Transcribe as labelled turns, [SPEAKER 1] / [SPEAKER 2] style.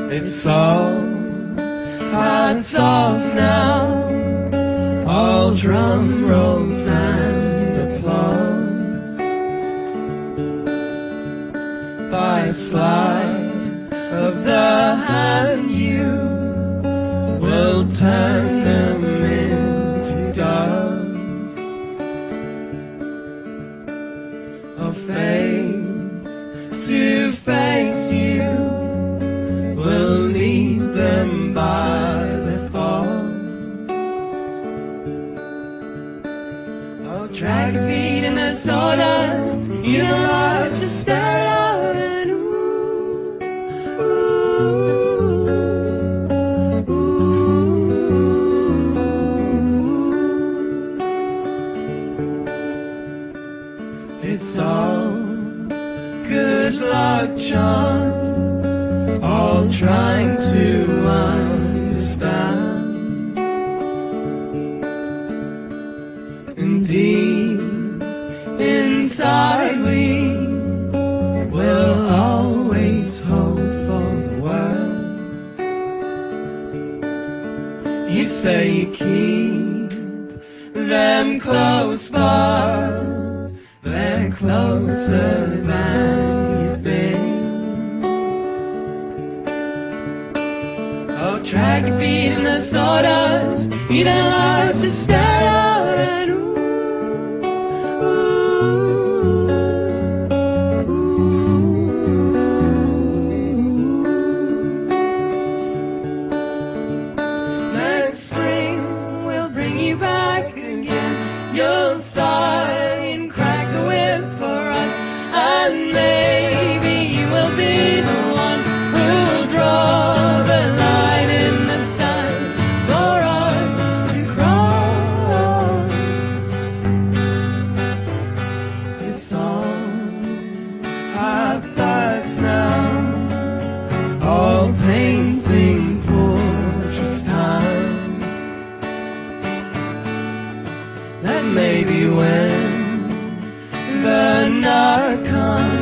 [SPEAKER 1] It's all hats off now, all drum rolls and applause. By a slide of the hand you will turn them into doves of face to face. You will lead them by the fall. Oh, drag your feet in the sawdust, you don't like to stare out and it's all good luck charms, all trying to understand. And deep inside we will always hope for the worst. You say you keep them close, but they're closer than you think. Oh, drag your feet in the sawdust, you don't like to stare out and next spring we'll bring you back again. You'll sigh and crack a whip for us, and maybe you will be the one who'll draw the line in the sand for us to cross. It's all half-facts now, all painting portraits time. That maybe when the night comes